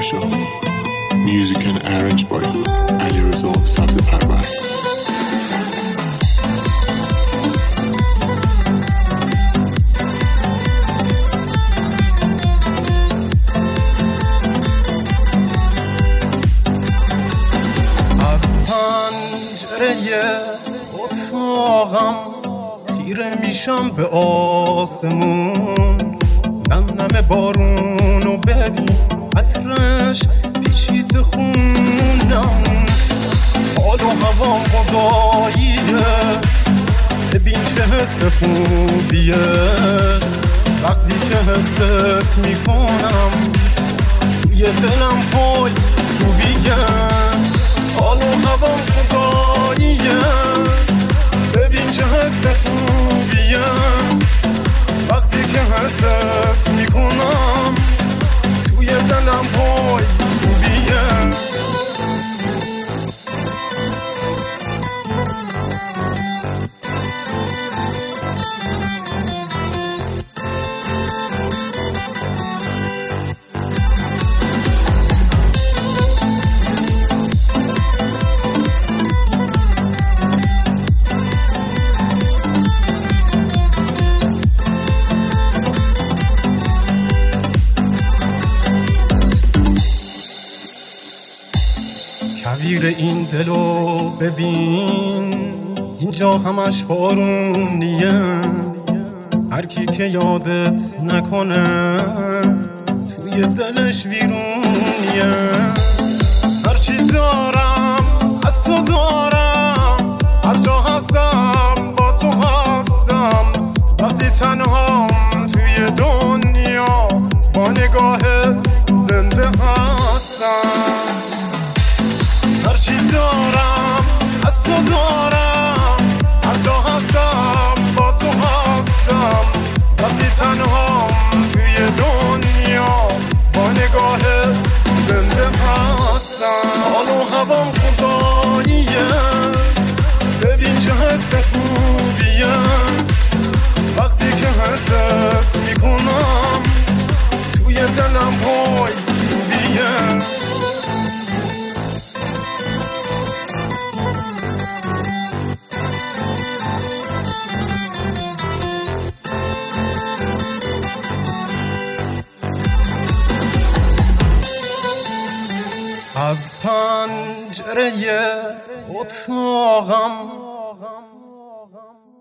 باشا. Music and arranged by علیرضا سبز پرور. از پنجره اتاقم خیره میشم به آسمون، نم نم بارونو ببین عطرش پیچید خونم، حال و هوام خداییه، ببین چه حس خوبیه وقتی که حست میکنم توی دلم پای خوبیه، حال و هوام خداییه، ببین چه حس خوبیه وقتی که حست میکنم توی دلم پای خوبیه. کویر این دلو ببین اینجا همش بارونیه، هر کی که یادت نکنه توی دلش ویرونیه، هرچی دارم از تو دارم، هر جا هستم با تو هستم، وقتی تنهام توی دنیا با نگاهت زنده هستم، هرچی دارم از تو دارم، هر جا هستم با تو هستم، وقتی تنهام توی دنیا با نگاهت زنده هستم، حال و هوام خداییه، ببین چه حس خوبیه وقتی که حست میکنم توی دلم پای خوبیه. از پنجره اتاقم